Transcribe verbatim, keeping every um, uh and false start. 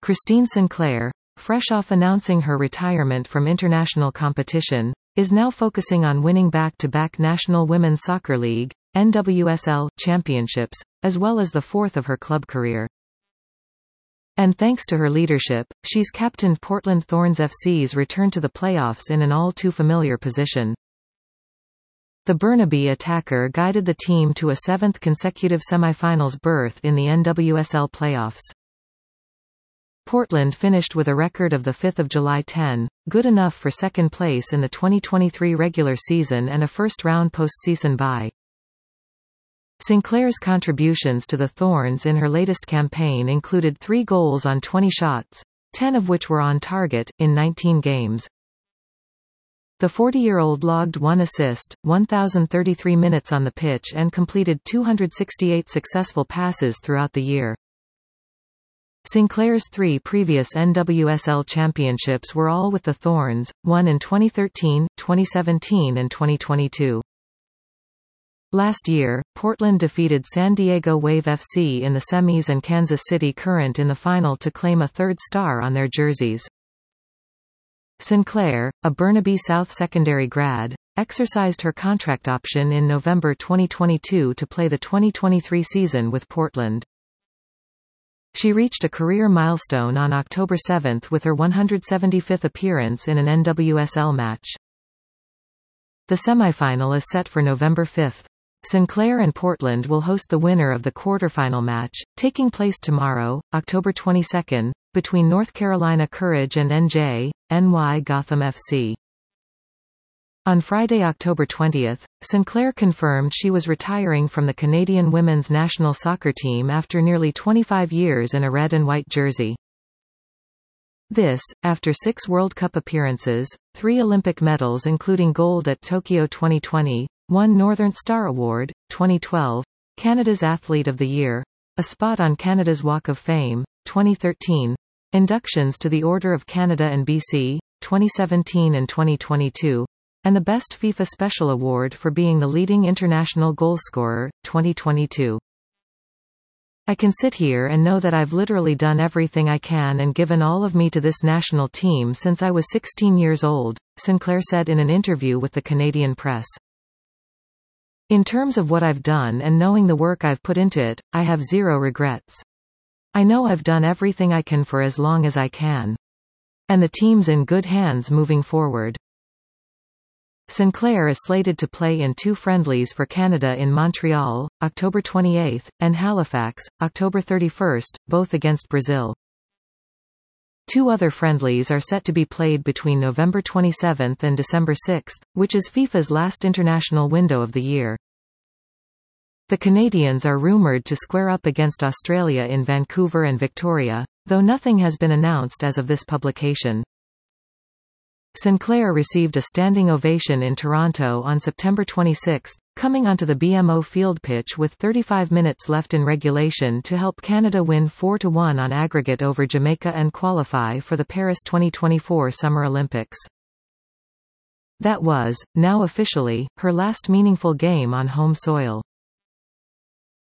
Christine Sinclair, fresh off announcing her retirement from international competition, is now focusing on winning back-to-back National Women's Soccer League (N W S L) championships, as well as the fourth of her club career. And thanks to her leadership, she's captained Portland Thorns F C's return to the playoffs in an all-too-familiar position. The Burnaby attacker guided the team to a seventh consecutive semifinals berth in the N W S L playoffs. Portland finished with a record of the fifth of July ten, good enough for second place in the twenty twenty-three regular season and a first-round postseason bye. Sinclair's contributions to the Thorns in her latest campaign included three goals on twenty shots, ten of which were on target, in nineteen games. The forty-year-old logged one assist, one thousand thirty-three minutes on the pitch and completed two hundred sixty-eight successful passes throughout the year. Sinclair's three previous N W S L championships were all with the Thorns, one in twenty thirteen, twenty seventeen and twenty twenty-two. Last year, Portland defeated San Diego Wave F C in the semis and Kansas City Current in the final to claim a third star on their jerseys. Sinclair, a Burnaby South secondary grad, exercised her contract option in November twenty twenty-two to play the twenty twenty-three season with Portland. She reached a career milestone on October seventh with her one hundred seventy-fifth appearance in an N W S L match. The semifinal is set for November fifth. Sinclair and Portland will host the winner of the quarterfinal match, taking place tomorrow, October twenty-second, between North Carolina Courage and N J, N Y Gotham F C. On Friday, October twentieth, Sinclair confirmed she was retiring from the Canadian women's national soccer team after nearly twenty-five years in a red and white jersey. This, after six World Cup appearances, three Olympic medals including gold at Tokyo twenty twenty, one Northern Star Award, twenty twelve, Canada's Athlete of the Year, a spot on Canada's Walk of Fame, twenty thirteen, inductions to the Order of Canada and B C, twenty seventeen and twenty twenty-two, and the Best FIFA Special Award for being the leading international goalscorer, twenty twenty-two. I can sit here and know that I've literally done everything I can and given all of me to this national team since I was sixteen years old, Sinclair said in an interview with the Canadian Press. In terms of what I've done and knowing the work I've put into it, I have zero regrets. I know I've done everything I can for as long as I can. And the team's in good hands moving forward. Sinclair is slated to play in two friendlies for Canada in Montreal, October twenty-eighth, and Halifax, October thirty-first, both against Brazil. Two other friendlies are set to be played between November twenty-seventh and December sixth, which is FIFA's last international window of the year. The Canadians are rumoured to square up against Australia in Vancouver and Victoria, though nothing has been announced as of this publication. Sinclair received a standing ovation in Toronto on September twenty-sixth, coming onto the B M O field pitch with thirty-five minutes left in regulation to help Canada win four to one on aggregate over Jamaica and qualify for the Paris twenty twenty-four Summer Olympics. That was, now officially, her last meaningful game on home soil.